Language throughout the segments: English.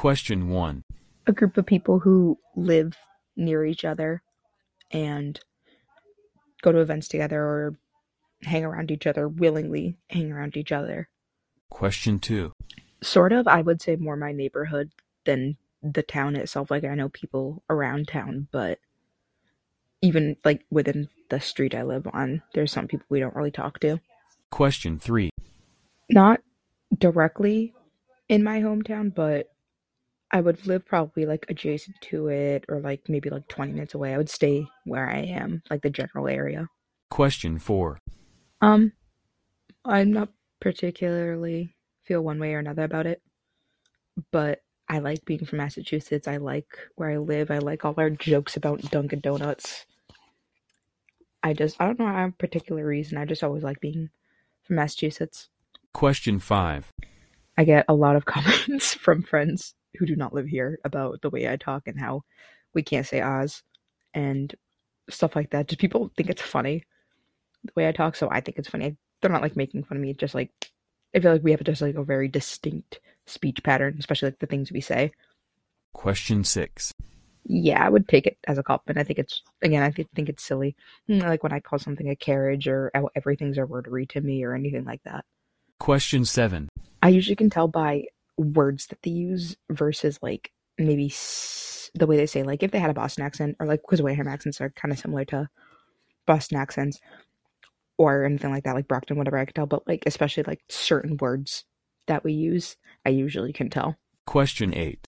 Question 1. A group of people who live near each other and go to events together or hang around each other, willingly hang around each other. Question 2. Sort of, I would say more my neighborhood than the town itself. Like, I know people around town, but even like within the street I live on, there's some people we don't really talk to. Question 3. Not directly in my hometown, but I would live probably like adjacent to it, or like maybe like 20 minutes away. I would stay where I am, like the general area. Question 4. I'm not particularly feel one way or another about it, but I like being from Massachusetts. I like where I live. I like all our jokes about Dunkin' Donuts. I don't know, I have a particular reason. I just always like being from Massachusetts. Question 5. I get a lot of comments from friends who do not live here about the way I talk and how we can't say Oz and stuff like that. Just people think it's funny the way I talk, so I think it's funny. They're not like making fun of me. It's just like I feel like we have just like a very distinct speech pattern, especially like the things we say. Question 6. Yeah, I would take it as a compliment. I think it's silly. Like when I call something a carriage or how everything's a rotary to me or anything like that. Question 7. I usually can tell by words that they use versus like maybe the way they say, like if they had a Boston accent, or like because Wareham accents are kind of similar to Boston accents or anything like that, like Brockton, whatever, I can tell. But like especially like certain words that we use, I usually can tell. Question 8.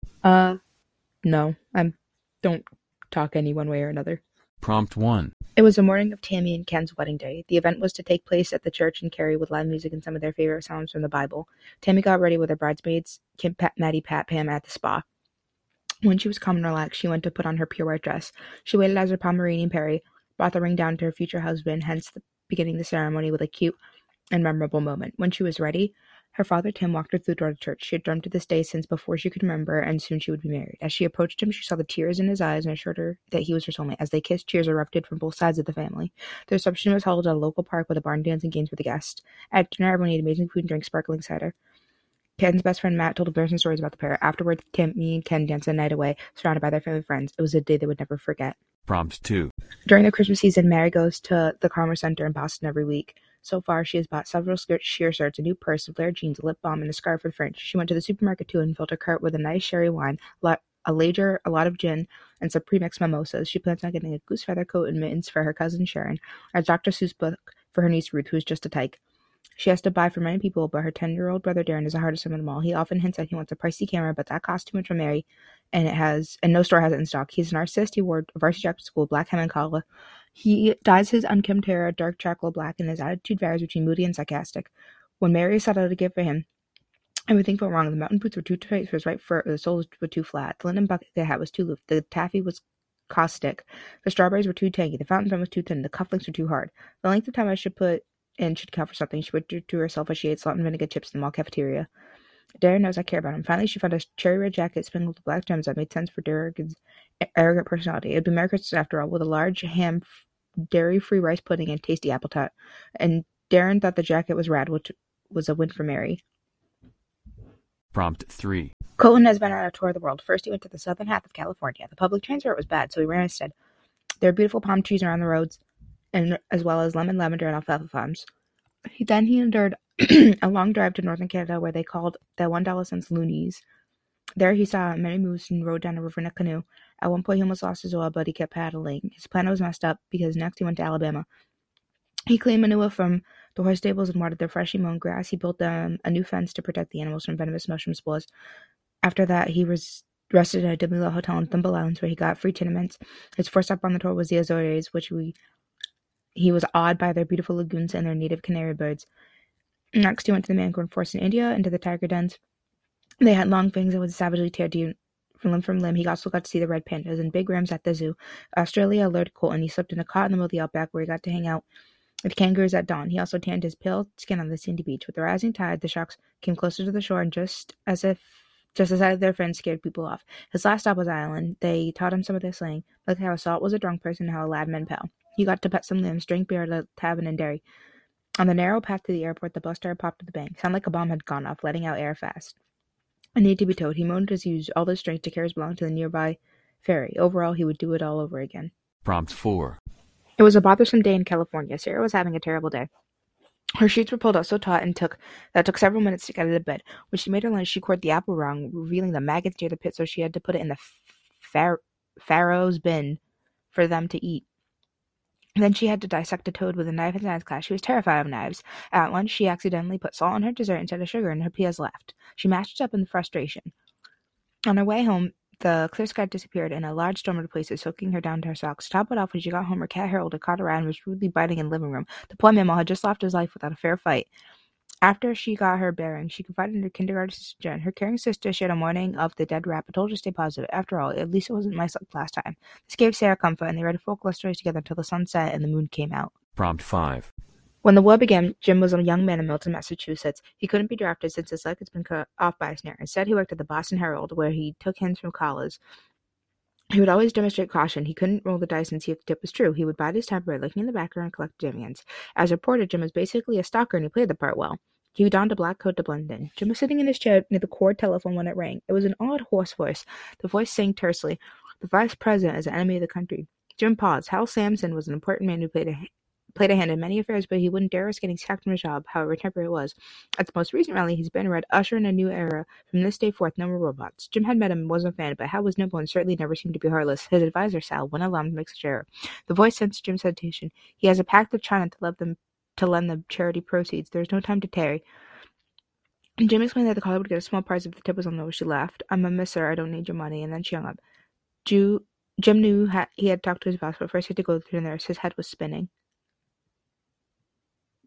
No, I don't talk any one way or another. Prompt 1. It was the morning of Tammy and Ken's wedding day. The event was to take place at the church in Cary with live music and some of their favorite songs from the Bible. Tammy got ready with her bridesmaids, Kim, Pat, Maddie, Pat, Pam, at the spa. When she was calm and relaxed, she went to put on her pure white dress. She waited as her Pomeranian Perry brought the ring down to her future husband, hence beginning the ceremony with a cute and memorable moment. When she was ready, her father Tim walked her through the door to church. She had dreamt of this day since before she could remember, and soon she would be married. As she approached him, she saw the tears in his eyes and assured her that he was her soulmate. As they kissed, cheers erupted from both sides of the family. The reception was held at a local park with a barn dance and games for the guests. At dinner, everyone ate amazing food and drank sparkling cider. Ken's best friend Matt told embarrassing stories about the pair. Afterwards, Timmy and Ken danced the night away, surrounded by their family friends. It was a day they would never forget. Prompt 2. During the Christmas season, Mary goes to the Commerce Center in Boston every week. So far, she has bought several sheer shirts, a new purse, flared jeans, a lip balm, and a scarf for French. She went to the supermarket too and filled her cart with a nice sherry wine, a lager, a lot of gin, and some pre-mixed mimosas. She plans on getting a goose feather coat and mittens for her cousin Sharon, a Dr. Seuss book for her niece Ruth, who is just a tyke. She has to buy for many people, but her 10-year-old brother Darren is the hardest of them all. He often hints that he wants a pricey camera, but that costs too much for Mary, and no store has it in stock. He's an narcissist. He wore a varsity jacket to school, black hem and collar. He dyes his unkempt hair a dark charcoal black, and his attitude varies between moody and sarcastic. When Mary set out a gift for him, everything felt wrong. The mountain boots were too tight for his right foot, the soles were too flat. The linen bucket hat was too loose. The taffy was caustic. The strawberries were too tangy. The fountain pen was too thin. The cufflinks were too hard. The length of time I should put in should count for something. She whispered to herself as she ate salt and vinegar chips in the mall cafeteria. Darren knows I care about him. Finally, she found a cherry red jacket sprinkled with black gems that made sense for Darren's arrogant personality. It would be Merry Christmas after all, with a large ham, dairy-free rice pudding, and tasty apple tart. And Darren thought the jacket was rad, which was a win for Mary. Prompt 3. Colton has been on a tour of the world. First, he went to the southern half of California. The public transport was bad, so he ran instead. There are beautiful palm trees around the roads, and as well as lemon, lavender, and alfalfa farms. He endured a long drive to northern Canada where they called the $1 loonies. There he saw many moose and rode down a river in a canoe. At one point he almost lost his oil, but he kept paddling. His plan was messed up because next he went to Alabama. He cleaned manure from the horse stables and watered their freshly mown grass. He built them a new fence to protect the animals from venomous mushroom spores. After that, he rested at a dimly lit hotel in Thimble Islands where he got free tenements. His first stop on the tour was the Azores, which he was awed by their beautiful lagoons and their native canary birds. Next, he went to the mangrove forest in India and to the tiger dens. They had long fangs that would savagely tear deer from limb. He also got to see the red pandas and big rams at the zoo. Australia alerted Colton. He slept in a cot in the middle of the outback where he got to hang out with kangaroos at dawn. He also tanned his pale skin on the sandy beach. With the rising tide, the sharks came closer to the shore, and just as their friends scared people off. His last stop was Ireland. They taught him some of their slang, like how a salt was a drunk person and how a lad meant pal. He got to pet some lambs, drink beer at a tavern in Derry. On the narrow path to the airport, the bus started popped to the bank. Sounded like a bomb had gone off, letting out air fast. I need to be towed. He moaned as he used all his strength to carry his belongings to the nearby ferry. Overall, he would do it all over again. Prompt 4. It was a bothersome day in California. Sarah was having a terrible day. Her sheets were pulled out so taut and took several minutes to get out of bed. When she made her lunch, she poured the apple wrong, revealing the maggots near the pit, so she had to put it in the Pharaoh's bin for them to eat. Then she had to dissect a toad with a knife in science class. She was terrified of knives. At lunch, she accidentally put salt on her dessert instead of sugar, and her peas left. She mashed it up in frustration. On her way home, the clear sky disappeared, and a large storm of places, soaking her down to her socks. To top it off, when she got home, her cat Harold had caught her eye and was rudely biting in the living room. The poor mammal had just lost his life without a fair fight. After she got her bearings, she confided in her kindergarten sister Jen. Her caring sister shared a mourning of the dead rat, but told her to stay positive. After all, at least it wasn't my last time. This gave Sarah comfort, and they read folklore stories together until the sun set and the moon came out. Prompt 5. When the war began, Jim was a young man in Milton, Massachusetts. He couldn't be drafted since his leg had been cut off by a snare. Instead, he worked at the Boston Herald, where he took hints from callers. He would always demonstrate caution. He couldn't roll the dice and see if the tip was true. He would bide his time by looking in the background and collect evidence. As a reporter, Jim was basically a stalker, and he played the part well. He donned a black coat to blend in. Jim was sitting in his chair near the cord telephone when it rang. It was an odd, hoarse voice. The voice sang tersely. The vice president is an enemy of the country. Jim paused. Hal Sampson was an important man who played a hand in many affairs, but he wouldn't dare risk getting sacked from his job, however temporary it was. At the most recent rally, his banner read, "Usher in a new era. From this day forth, no more robots." Jim had met him and wasn't a fan, but Hal was nimble and certainly never seemed to be heartless. His advisor, Sal, wouldn't allow him to make such error. The voice sensed Jim's hesitation. "He has a pact with China to lend them charity proceeds. There is no time to tarry." Jim explained that the caller would get a small prize if the tip was on low. She laughed. "I'm a misser. I don't need your money." And then she hung up. Jim knew he had talked to his boss, but first he had to go through the nurse. His head was spinning.